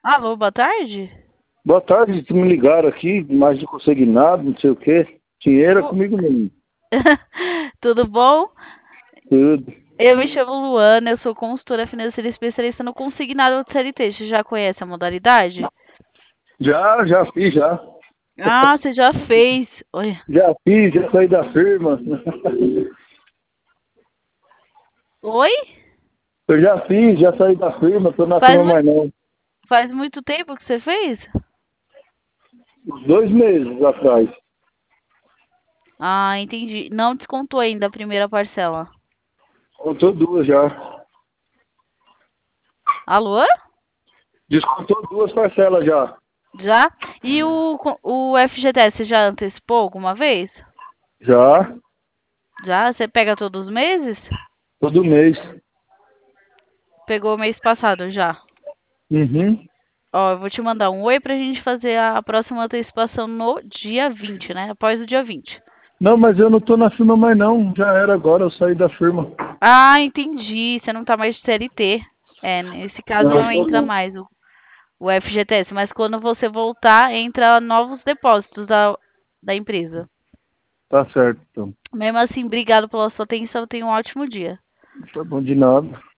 Alô, boa tarde? Boa tarde, me ligaram aqui, mas não consegui nada, não sei o quê. Dinheiro é O- comigo mesmo. Tudo bom? Tudo. Eu me chamo Luana, eu sou consultora financeira especialista no consignado de CLT. Você já conhece a modalidade? Já fiz, já. Ah, você já fez. Oi. Já fiz, já saí da firma. Oi? Eu já fiz, já saí da firma, tô na Faz firma muito, mais não. faz muito tempo que você fez? Uns 2 meses atrás. Ah, entendi. Não descontou ainda a primeira parcela. Contou duas já. Alô? Descontou 2 parcelas já. Já? E o FGTS, você já antecipou alguma vez? Já, Já? Você pega todos os meses? todo mês. Pegou o mês passado já. Uhum. Ó, eu vou te mandar um oi pra gente fazer a próxima antecipação no dia 20, né? Após o dia 20. Não, mas eu não tô na firma mais não. Já era agora, eu saí da firma. Ah, entendi. Você não tá mais de CLT. É, nesse caso Não, não tô entra não. mais o FGTS, mas quando você voltar, entra novos depósitos da empresa. Tá certo, então. Mesmo assim, obrigado pela sua atenção. Tenha um ótimo dia. Tá bom de nada.